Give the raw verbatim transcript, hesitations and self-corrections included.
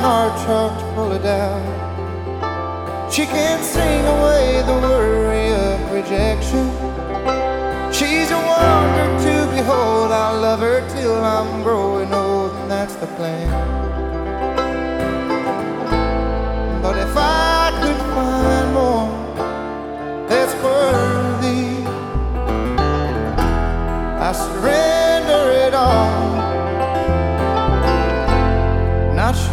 heart chock full of doubt. She can sing away the worry of rejection. She's a wonder to behold. I'll love her till I'm growing old, and that's the plan. But if I could find more that's worthy, I surrender.